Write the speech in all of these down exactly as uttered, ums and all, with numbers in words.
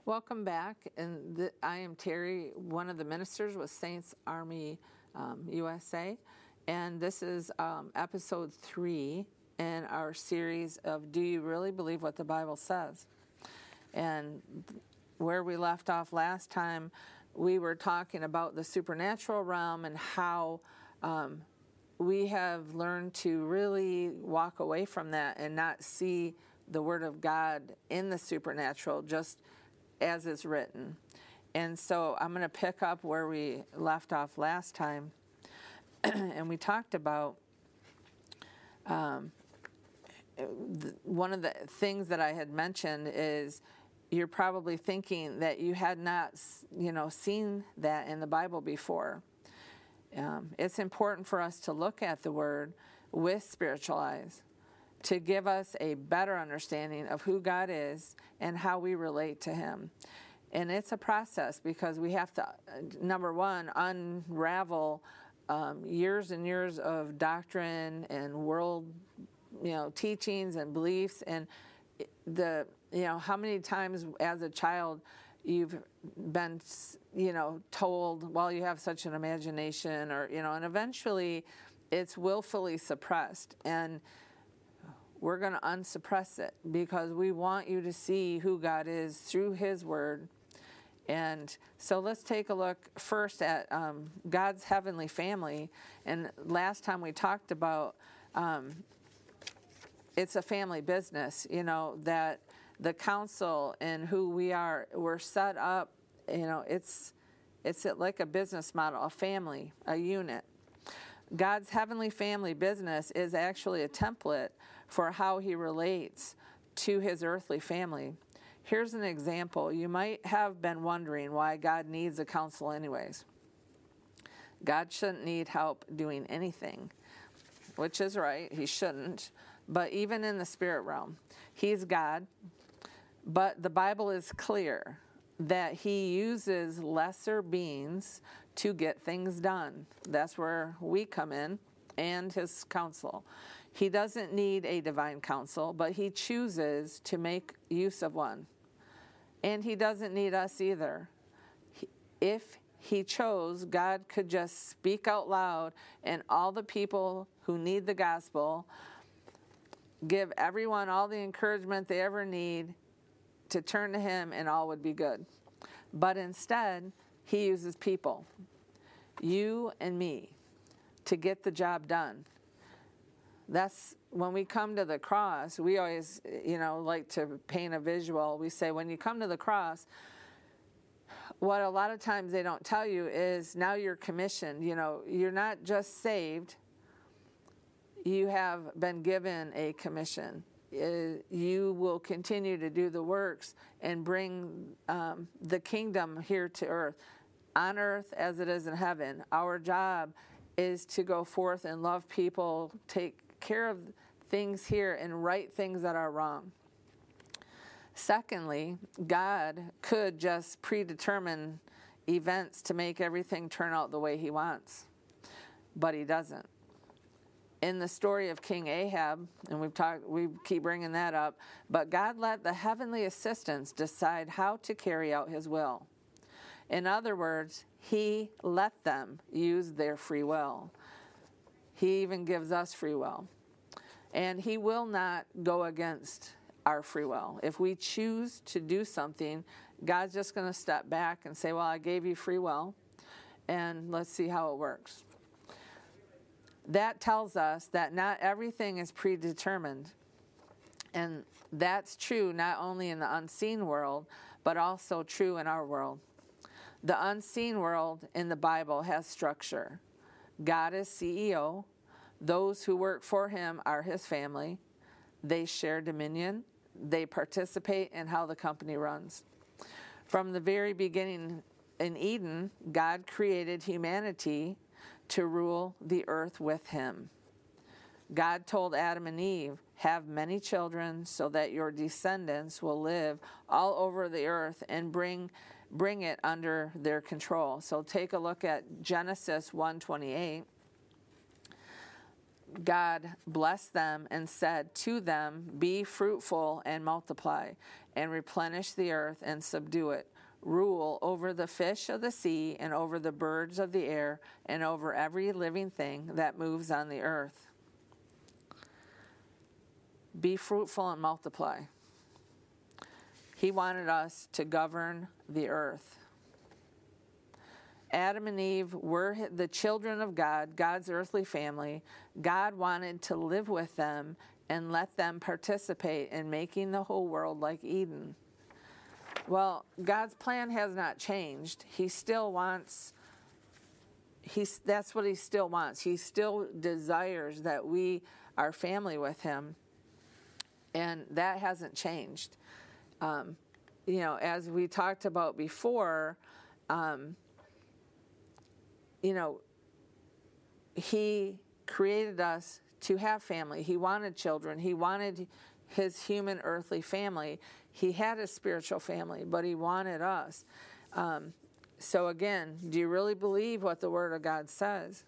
Welcome back, and the, I am Terry, one of the ministers with Saints Army um, U S A, and this is um, episode three in our series of Do You Really Believe What the Bible Says? And where we left off last time, we were talking about the supernatural realm and how um, we have learned to really walk away from that and not see the Word of God in the supernatural, just as it's written. And so I'm going to pick up where we left off last time. And we talked about um, one of the things that I had mentioned is you're probably thinking that you had not, you know, seen that in the Bible before. Um, it's important for us to look at the Word with spiritual eyes, to give us a better understanding of who God is and how we relate to Him. And it's a process because we have to, number one, unravel um, years and years of doctrine and world, you know, teachings and beliefs. And the, you know, how many times as a child you've been, you know, told, well, you have such an imagination, or, you know, and eventually it's willfully suppressed. And we're going to unsuppress it because we want you to see who God is through His Word. And so let's take a look first at um, God's heavenly family. And last time we talked about um, it's a family business, you know, that the council and who we are, we're set up, you know, it's it's like a business model, a family, a unit. God's heavenly family business is actually a template for how He relates to His earthly family. Here's an example. You might have been wondering why God needs a council anyways. God shouldn't need help doing anything, which is right. He shouldn't. But even in the spirit realm, He's God. But the Bible is clear that He uses lesser beings to get things done. That's where we come in, and His counsel. He doesn't need a divine counsel, but He chooses to make use of one. And He doesn't need us either. If He chose, God could just speak out loud, and all the people who need the gospel, give everyone all the encouragement they ever need to turn to Him, and all would be good. But instead, He uses people, you and me, to get the job done. That's when we come to the cross, we always, you know, like to paint a visual. We say when you come to the cross, what a lot of times they don't tell you is now you're commissioned. You know, you're not just saved, you have been given a commission. You will continue to do the works and bring um, the kingdom here to earth, on earth as it is in heaven. Our job is to go forth and love people, take care of things here, and right things that are wrong. Secondly, God could just predetermine events to make everything turn out the way He wants, but He doesn't. In the story of King Ahab, and we've talked, we keep bringing that up, but God let the heavenly assistants decide how to carry out His will. In other words, He let them use their free will. He even gives us free will. And He will not go against our free will. If we choose to do something, God's just going to step back and say, well, I gave you free will, and let's see how it works. That tells us that not everything is predetermined. And that's true not only in the unseen world, but also true in our world. The unseen world in the Bible has structure. God is C E O. Those who work for Him are His family. They share dominion. They participate in how the company runs. From the very beginning in Eden, God created humanity to rule the earth with Him. God told Adam and Eve, have many children so that your descendants will live all over the earth and bring bring it under their control. So take a look at Genesis one twenty-eight. God blessed them and said to them, "Be fruitful and multiply, and replenish the earth and subdue it. Rule over the fish of the sea and over the birds of the air and over every living thing that moves on the earth." Be fruitful and multiply. He wanted us to govern the earth. Adam and Eve were the children of God, God's earthly family. God wanted to live with them and let them participate in making the whole world like Eden. Well, God's plan has not changed. He still wants, he's, that's what he still wants. He still desires that we are family with him, and that hasn't changed. Um, you know, as we talked about before, um, you know, he created us to have family. He wanted children. He wanted his human earthly family. He had a spiritual family, but he wanted us. Um, so again, do you really believe what the Word of God says?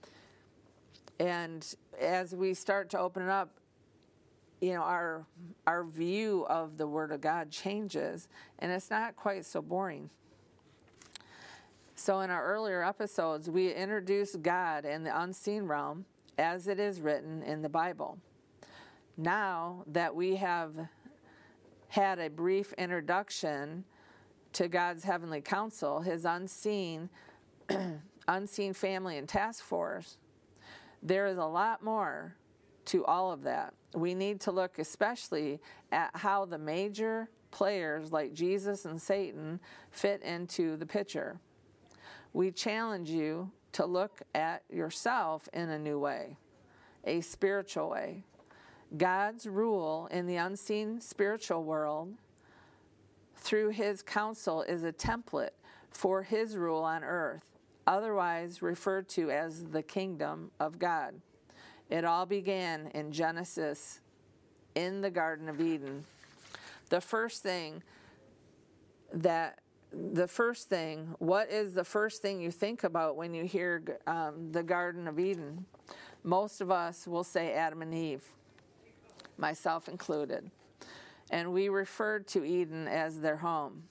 And as we start to open it up, you know, our our view of the Word of God changes, and it's not quite so boring. So in our earlier episodes, we introduced God in the unseen realm as it is written in the Bible. Now that we have had a brief introduction to God's heavenly counsel, his unseen unseen family and task force, there is a lot more to all of that. We need to look especially at how the major players like Jesus and Satan fit into the picture. We challenge you to look at yourself in a new way, a spiritual way. God's rule in the unseen spiritual world through his counsel is a template for his rule on earth, otherwise referred to as the kingdom of God. It all began in Genesis, in the Garden of Eden. The first thing that The first thing, what is the first thing you think about when you hear um, the Garden of Eden? Most of us will say Adam and Eve, myself included. And we referred to Eden as their home.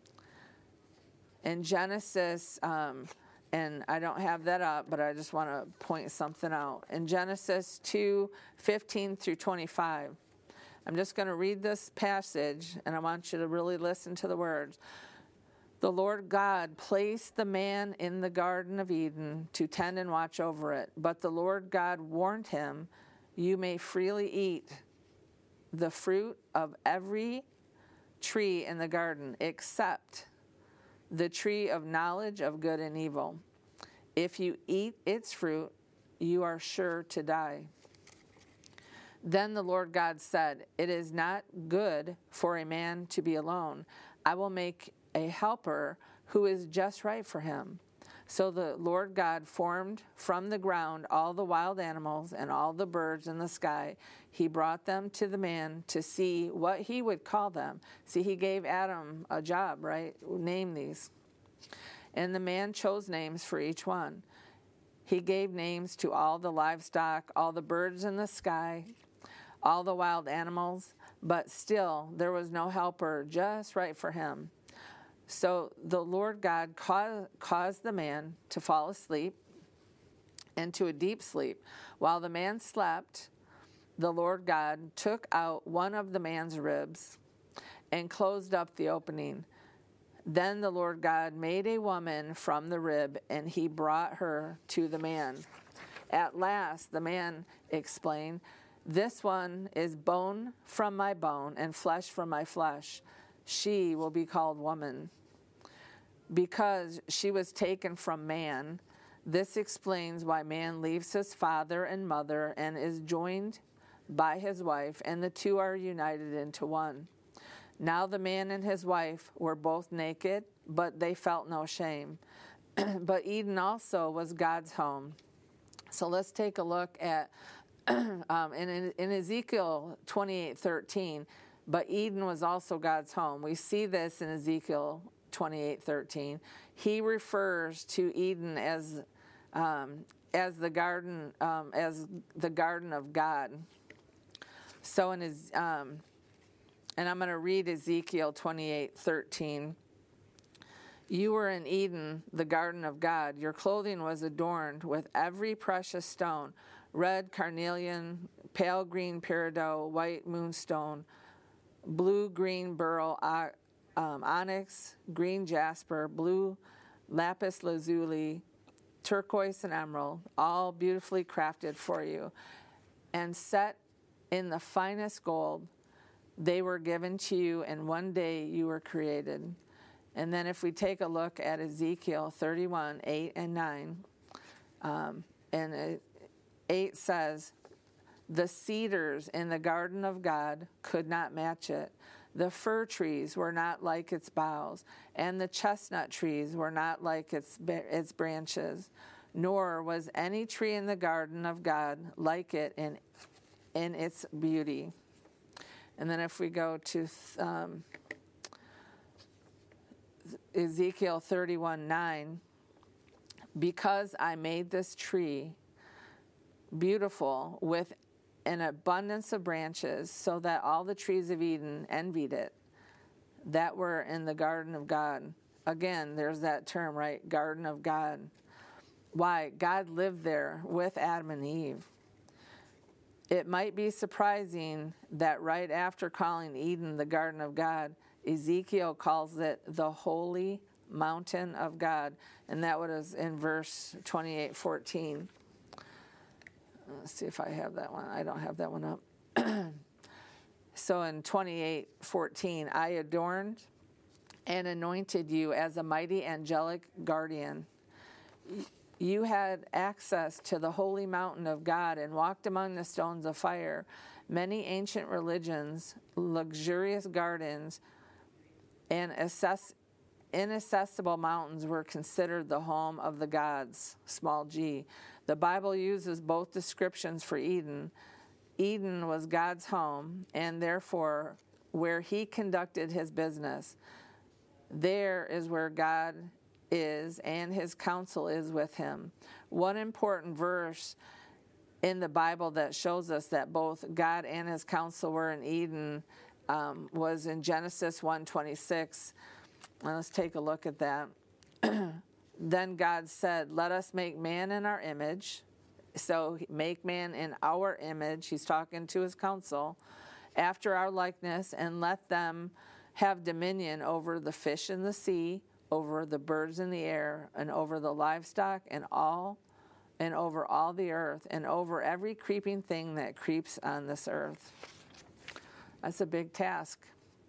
In Genesis, um, and I don't have that up, but I just want to point something out. In Genesis two, fifteen through twenty-five, I'm just going to read this passage, and I want you to really listen to the words. The Lord God placed the man in the Garden of Eden to tend and watch over it. But the Lord God warned him, "You may freely eat the fruit of every tree in the garden, except the tree of knowledge of good and evil. If you eat its fruit, you are sure to die." Then the Lord God said, "It is not good for a man to be alone. I will make a helper who is just right for him." So the Lord God formed from the ground all the wild animals and all the birds in the sky. He brought them to the man to see what he would call them. See, he gave Adam a job, right? Name these. And the man chose names for each one. He gave names to all the livestock, all the birds in the sky, all the wild animals, but still there was no helper just right for him. So the Lord God caused the man to fall asleep into a deep sleep. While the man slept, the Lord God took out one of the man's ribs and closed up the opening. Then the Lord God made a woman from the rib, and he brought her to the man. At last, the man explained, "This one is bone from my bone and flesh from my flesh. She will be called woman, because she was taken from man." This explains why man leaves his father and mother and is joined by his wife, and the two are united into one. Now the man and his wife were both naked, but they felt no shame. But Eden also was God's home. So let's take a look at um, in, in Ezekiel twenty-eight thirteen. But Eden was also God's home. We see this in Ezekiel twenty-eight thirteen. He refers to Eden as um, as the garden, um, as the garden of God. So in his, um, and I'm going to read Ezekiel twenty-eight thirteen. You were in Eden, the garden of God. Your clothing was adorned with every precious stone, red carnelian, pale green peridot, white moonstone, blue-green beryl, um, onyx, green jasper, blue lapis lazuli, turquoise and emerald, all beautifully crafted for you. And set in the finest gold, they were given to you, and one day you were created. And then if we take a look at Ezekiel thirty-one, eight and nine, um, and eight says, the cedars in the garden of God could not match it. The fir trees were not like its boughs, and the chestnut trees were not like its, its branches, nor was any tree in the garden of God like it in, in its beauty. And then if we go to um, Ezekiel thirty-one, nine, because I made this tree beautiful with an abundance of branches, so that all the trees of Eden envied it, that were in the garden of God. Again, there's that term, right? Garden of God. Why? God lived there with Adam and Eve. It might be surprising that right after calling Eden the garden of God, Ezekiel calls it the holy mountain of God. And that was in verse twenty-eight fourteen. Let's see if I have that one. I don't have that one up. So in twenty-eight fourteen, I adorned and anointed you as a mighty angelic guardian. You had access to the holy mountain of God and walked among the stones of fire. Many ancient religions, luxurious gardens, and assess, inaccessible mountains were considered the home of the gods, small g. The Bible uses both descriptions for Eden. Eden was God's home, and therefore where he conducted his business. There is where God is, and his counsel is with him. One important verse in the Bible that shows us that both God and his counsel were in Eden um, was in Genesis one twenty-six. Well, let's take a look at that. Then God said, let us make man in our image. So make man in our image. He's talking to his counsel. After our likeness, and let them have dominion over the fish in the sea, over the birds in the air, and over the livestock, and all, and over all the earth, and over every creeping thing that creeps on this earth. That's a big task.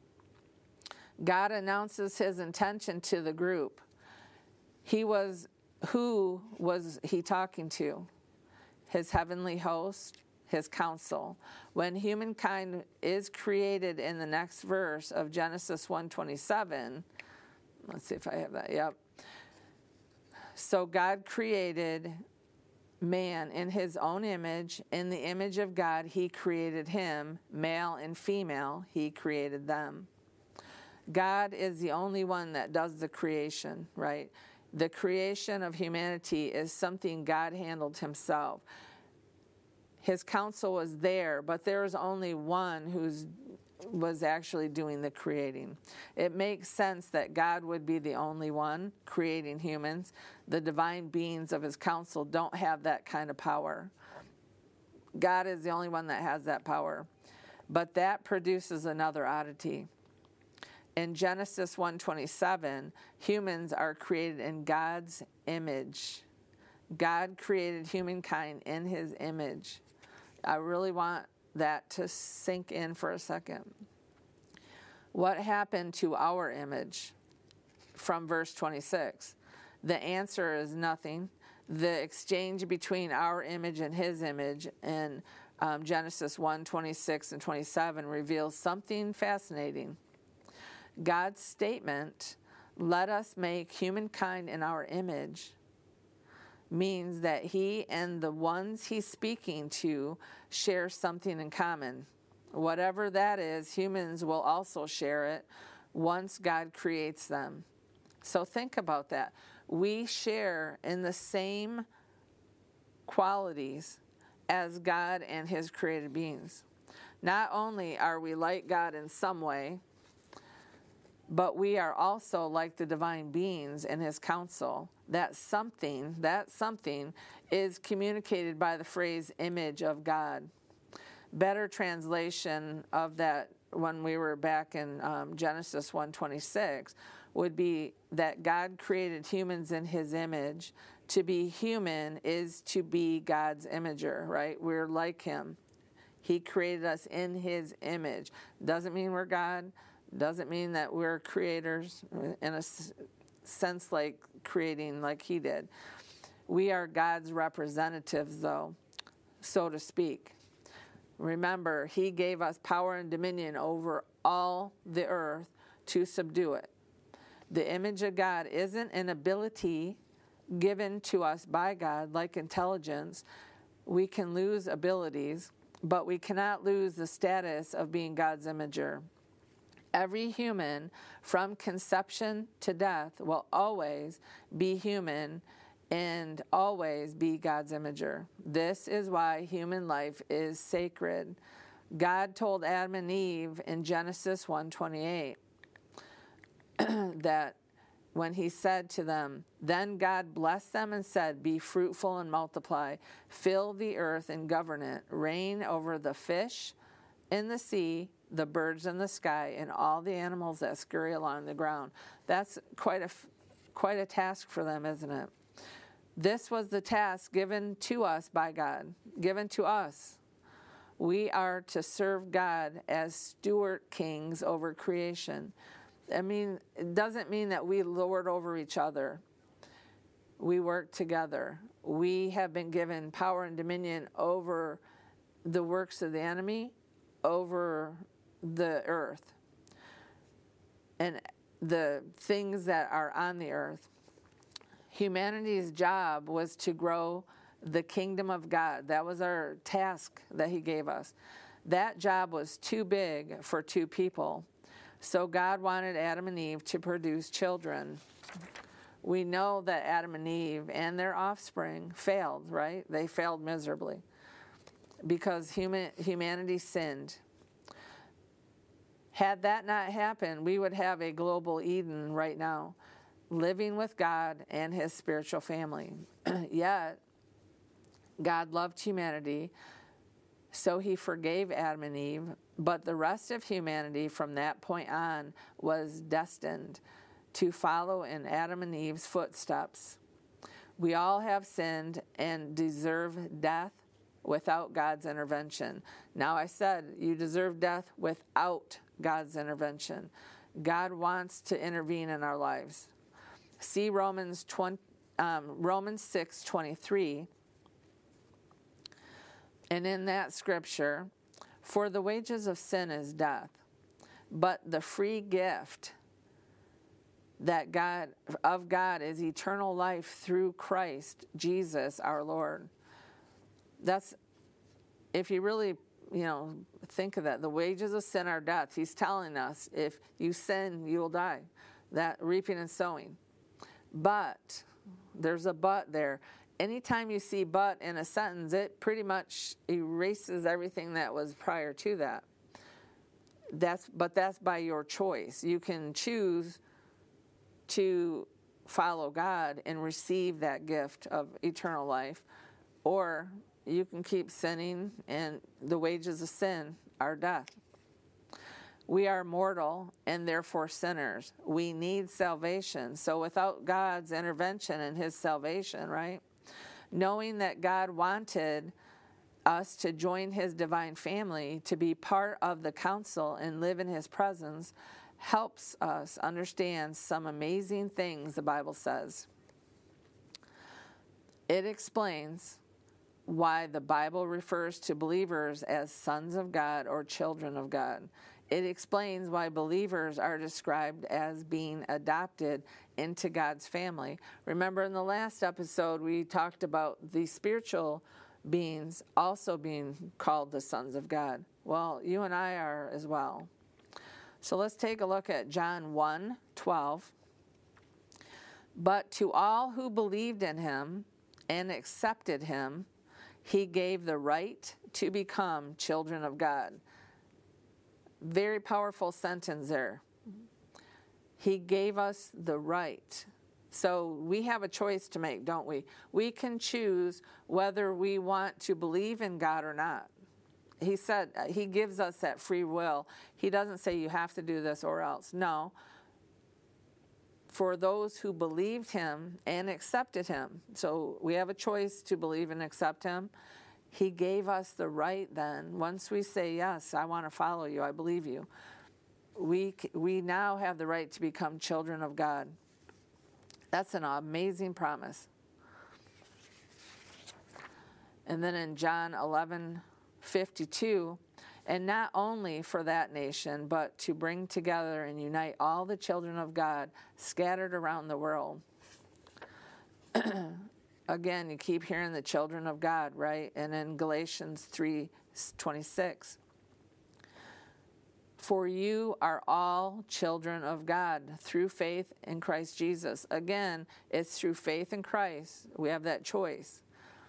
God announces his intention to the group. He was, who was he talking to? His heavenly host, his counsel. When humankind is created in the next verse of Genesis one twenty-seven, let's see if I have that, yep. So God created man in his own image. In the image of God, he created him. Male and female, he created them. God is the only one that does the creation, right? The creation of humanity is something God handled himself. His counsel was there, but there is only one who's was actually doing the creating. It makes sense that God would be the only one creating humans. The divine beings of his counsel don't have that kind of power. God is the only one that has that power. But that produces another oddity. In Genesis one twenty-seven, humans are created in God's image. God created humankind in his image. I really want that to sink in for a second. What happened to our image from verse twenty-six? The answer is nothing. The exchange between our image and his image in um, Genesis one twenty-six and twenty-seven reveals something fascinating. God's statement, let us make humankind in our image, means that he and the ones he's speaking to share something in common. Whatever that is, humans will also share it once God creates them. So think about that. We share in the same qualities as God and his created beings. Not only are we like God in some way, but we are also like the divine beings in his counsel. That something, that something is communicated by the phrase image of God. Better translation of that when we were back in um, Genesis one twenty-six would be that God created humans in his image. To be human is to be God's imager, right? We're like him. He created us in his image. Doesn't mean we're God. Doesn't mean that we're creators in a sense like creating like he did. We are God's representatives, though, so to speak. Remember, he gave us power and dominion over all the earth to subdue it. The image of God isn't an ability given to us by God like intelligence. We can lose abilities, but we cannot lose the status of being God's imager. Every human, from conception to death, will always be human and always be God's imager. This is why human life is sacred. God told Adam and Eve in Genesis one twenty-eight that when he said to them, then God blessed them and said, be fruitful and multiply, fill the earth and govern it, reign over the fish in the sea, the birds in the sky, and all the animals that scurry along the ground. That's quite a, quite a task for them, isn't it? This was the task given to us by God, given to us. We are to serve God as steward kings over creation. I mean, it doesn't mean that we lord over each other. We work together. We have been given power and dominion over the works of the enemy, over the earth, and the things that are on the earth. Humanity's job was to grow the kingdom of God. That was our task that he gave us. That job was too big for two people. So God wanted Adam and Eve to produce children. We know that Adam and Eve and their offspring failed, right? They failed miserably because human, humanity sinned. Had that not happened, we would have a global Eden right now, living with God and his spiritual family. Yet, God loved humanity, so he forgave Adam and Eve, but the rest of humanity from that point on was destined to follow in Adam and Eve's footsteps. We all have sinned and deserve death without God's intervention. Now I said you deserve death without God's intervention. God wants to intervene in our lives. See Romans twenty, um, Romans six twenty-three. And in that scripture, for the wages of sin is death, but the free gift that God of God is eternal life through Christ Jesus our Lord. That's, if you really, you know, think of that, the wages of sin are death. He's telling us if you sin, you will die. That reaping and sowing. But there's a but there. Anytime you see but in a sentence, it pretty much erases everything that was prior to that. That's but that's by your choice. You can choose to follow God and receive that gift of eternal life, or you can keep sinning, and the wages of sin are death. We are mortal and therefore sinners. We need salvation. So without God's intervention and his salvation, right? Knowing that God wanted us to join his divine family, to be part of the council and live in his presence, helps us understand some amazing things the Bible says. It explains why the Bible refers to believers as sons of God or children of God. It explains why believers are described as being adopted into God's family. Remember in the last episode, we talked about the spiritual beings also being called the sons of God. Well, you and I are as well. So let's take a look at John one twelve. But to all who believed in him and accepted him, He gave the right to become children of God. Very powerful sentence there. He gave us the right. So we have a choice to make, don't we? We can choose whether we want to believe in God or not. He said he gives us that free will. He doesn't say you have to do this or else. No. For those who believed him and accepted him. So we have a choice to believe and accept him. He gave us the right then. Once we say, yes, I want to follow you, I believe you, we, we now have the right to become children of God. That's an amazing promise. And then in John eleven fifty-two, and not only for that nation, but to bring together and unite all the children of God scattered around the world. Again, you keep hearing the children of God, right? And in Galatians three twenty-six, for you are all children of God through faith in Christ Jesus. Again, it's through faith in Christ. We have that choice.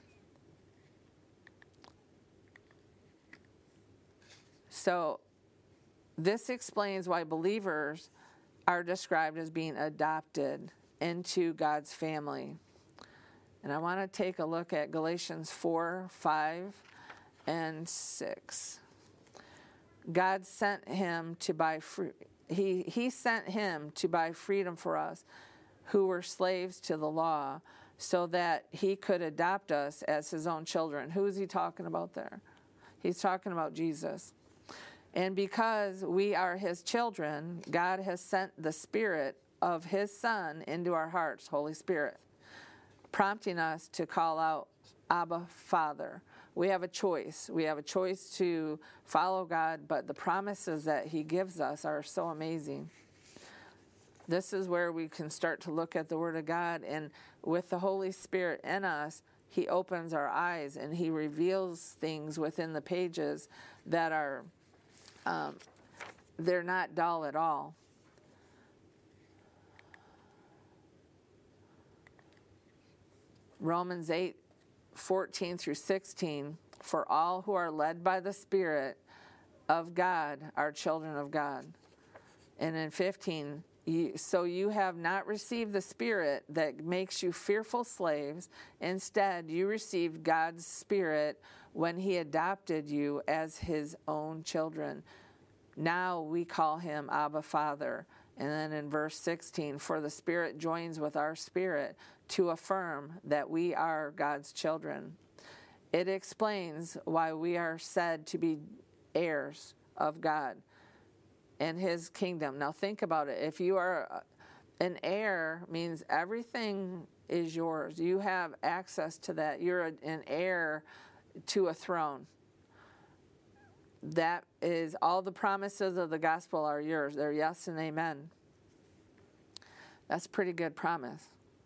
So this explains why believers are described as being adopted into God's family. And I want to take a look at Galatians four, five, and six. God sent him to buy free, he, he sent him to buy freedom for us who were slaves to the law so that he could adopt us as his own children. Who is he talking about there? He's talking about Jesus. And because we are his children, God has sent the Spirit of his Son into our hearts, Holy Spirit, prompting us to call out, Abba, Father. We have a choice. We have a choice to follow God, but the promises that he gives us are so amazing. This is where we can start to look at the Word of God, and with the Holy Spirit in us, he opens our eyes and he reveals things within the pages that are Um, they're not dull at all. Romans eight, fourteen through sixteen, for all who are led by the Spirit of God are children of God. And in fifteen, you, so you have not received the Spirit that makes you fearful slaves. Instead, you received God's Spirit when he adopted you as his own children. Now we call him Abba, Father. And then in verse sixteen, for the Spirit joins with our spirit to affirm that we are God's children. It explains why we are said to be heirs of God and his kingdom. Now think about it. If you are an heir, means everything is yours. You have access to that. You're an heir to a throne. That is, all the promises of the gospel are yours. They're yes and amen. That's a pretty good promise.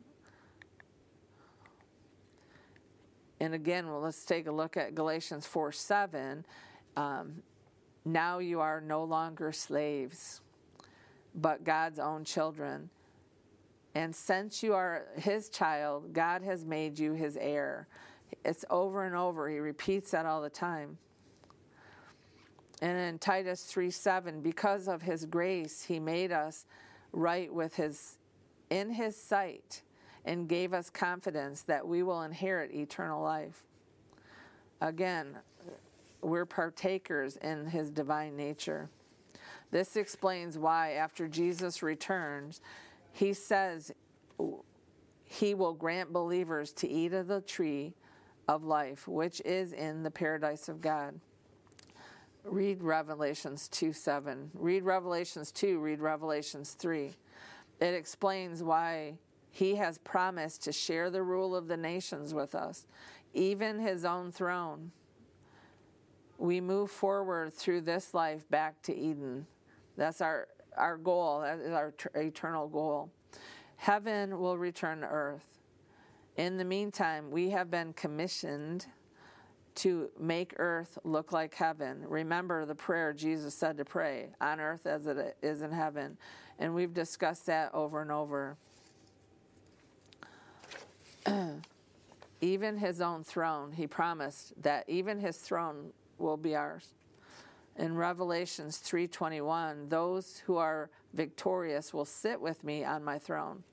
And again, well, let's take a look at Galatians four seven. Um, now you are no longer slaves, but God's own children. And since you are his child, God has made you his heir. It's over and over. He repeats that all the time. And in Titus three seven, because of his grace, he made us right with his, in his sight, and gave us confidence that we will inherit eternal life. Again, we're partakers in his divine nature. This explains why after Jesus returns, he says he will grant believers to eat of the tree of life, which is in the paradise of God. Read Revelations two seven. Read Revelations two, read Revelations three. It explains why he has promised to share the rule of the nations with us, even his own throne. We move forward through this life back to Eden. That's our, our goal. That is our t- eternal goal. Heaven will return to earth. In the meantime, we have been commissioned to make earth look like heaven. Remember the prayer Jesus said to pray, on earth as it is in heaven. And we've discussed that over and over. even his own throne. He promised that even his throne will be ours. In Revelations three twenty-one, those who are victorious will sit with me on my throne,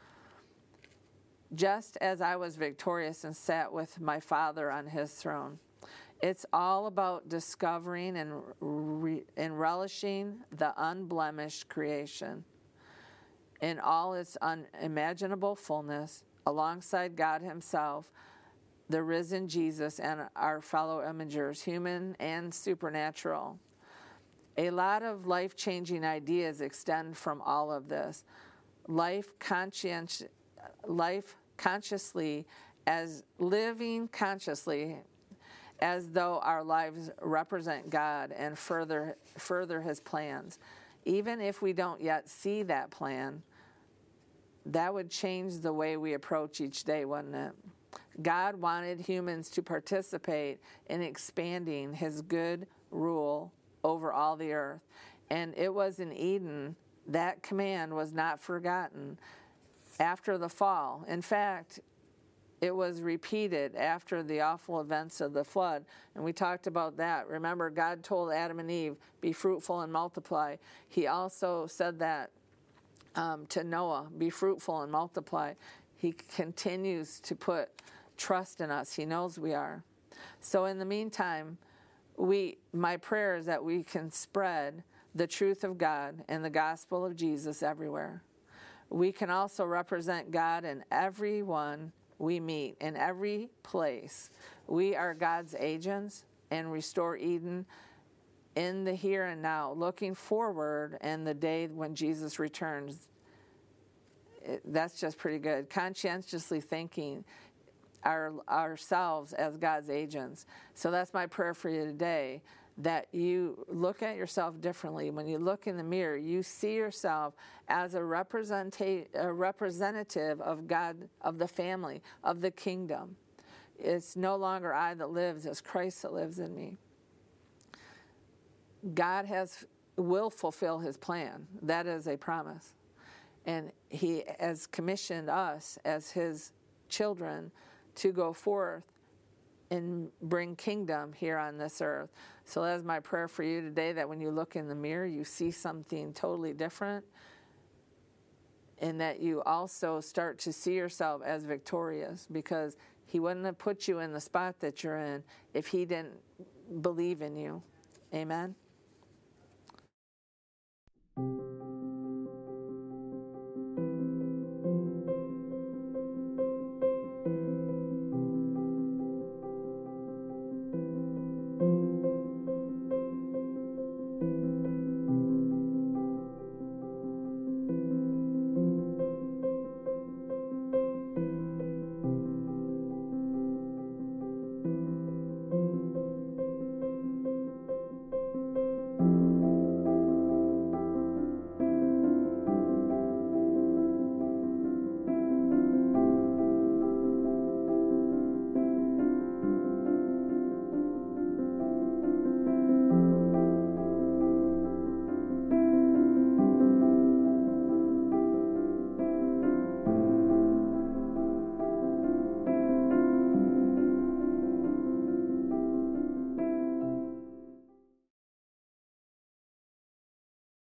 just as I was victorious and sat with my Father on his throne. It's all about discovering and, re- and relishing the unblemished creation in all its unimaginable fullness, alongside God himself, the risen Jesus, and our fellow imagers, human and supernatural. A lot of life-changing ideas extend from all of this. Life, conscienti- life consciously, as living consciously, as though our lives represent God and further further his plans. Even if we don't yet see that plan, that would change the way we approach each day, wouldn't it? God wanted humans to participate in expanding his good rule over all the earth. And it was in Eden that command was not forgotten after the fall. In fact, it was repeated after the awful events of the flood. And we talked about that. Remember, God told Adam and Eve, be fruitful and multiply. He also said that um, to Noah, be fruitful and multiply. He continues to put trust in us. He knows we are. So in the meantime, we, my prayer is that we can spread the truth of God and the gospel of Jesus everywhere. We can also represent God in everyone we meet, in every place. We are God's agents and restore Eden in the here and now, looking forward in the day when Jesus returns. It, that's just pretty good. Conscientiously thinking our, ourselves as God's agents. So that's my prayer for you today, that you look at yourself differently. When you look in the mirror, you see yourself as a, representa- a representative of God, of the family, of the kingdom. It's no longer I that lives, it's Christ that lives in me. God has will fulfill his plan. That is a promise. And he has commissioned us as his children to go forth and bring kingdom here on this earth. So that is my prayer for you today, that when you look in the mirror, you see something totally different, and that you also start to see yourself as victorious, because he wouldn't have put you in the spot that you're in if he didn't believe in you. Amen.